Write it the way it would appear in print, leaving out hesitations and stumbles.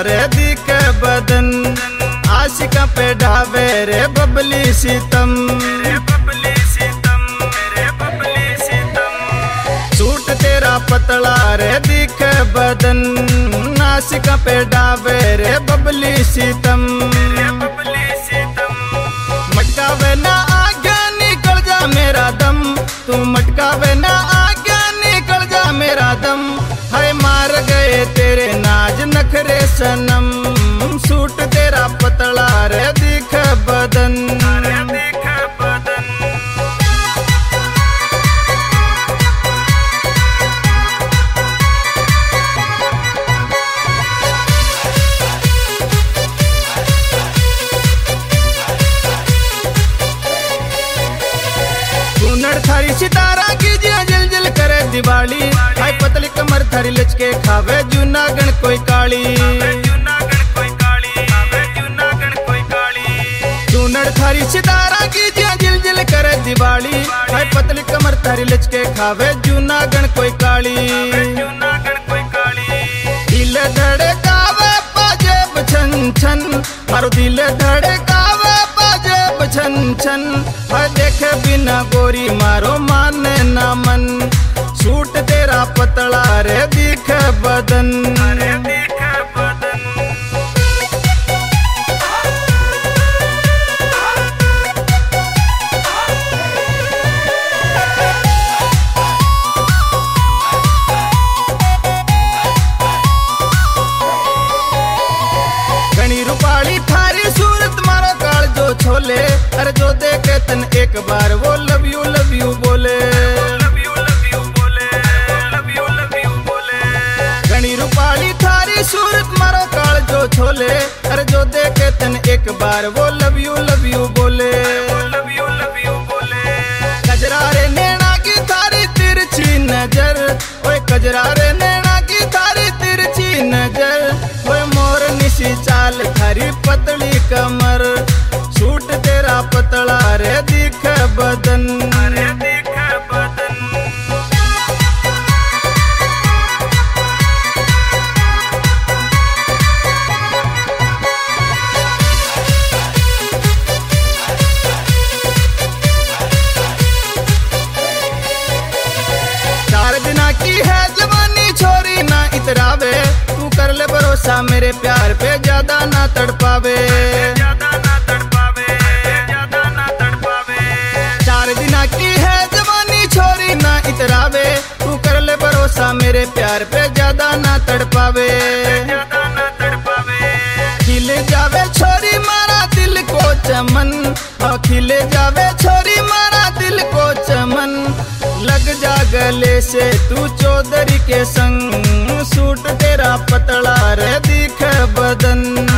रे दिखे बदन, आशिका पे ढावे रे बबली सीतम। सूट तेरा पतला रे दिखे बदन, आशिका पे ढावे रे बबली सीतम। मटकावे ना आगे निकल जा मेरा दम, तू मटकावे ना आगे निकल जा मेरा दम। हाय मार गए तेरे नाज नखरे सनम, सूट तेरा पतला रे दिख बदन। थारी सितारा की जिया जिल जिल करे दिवाली, हाय पतली कमर थारी लचके खावे जूनागढ़ कोई काली। चूनड़ थारी सितारा की जिया जिल जिल करे दिवाली, हाय पतली कमर थारी लचके खावे जूनागढ़ कोई काली। दिल धड़कावे पाजेब छन छन, मारो दिल धड़कावे पाजेब छन छन। हाय देखे बिना गोरी मारो माने ना मन, सूट तेरा पतला रे दिख बदन। घनी रूपाली थारी सूरत मारो काल जो छोले, अरे जो देखे तन एक बार वो लव यू बोले। घनी रूपाली थारी सूरत मारो काल जो छोले, अरे जो देखे तन एक बार वो लव यू बोले। कजरा रे नैना की थारी तिरछी नजर, ओए कजरा रे नैना की थारी तिरछी नजर। ओए मोर निशी चाल थारी पतली कमर, सूट तेरा पतला रे दिख बदन। चार दिना की है जवानी छोरी ना इतरावे, तू कर ले भरोसा मेरे प्यार पे ज्यादा ना तड़पावे। चार दिना की है जवानी छोरी ना इतरावे, तू कर ले भरोसा मेरे प्यार पे ज्यादा ना तड़पावे। खिले जावे छोरी मारा दिल को चमन, हाँ खिले जावे छोरी मारा दिल को चमन। लग जा गले से तू चौधरी के संग, सूट तेरा पतला रे दिख बदन।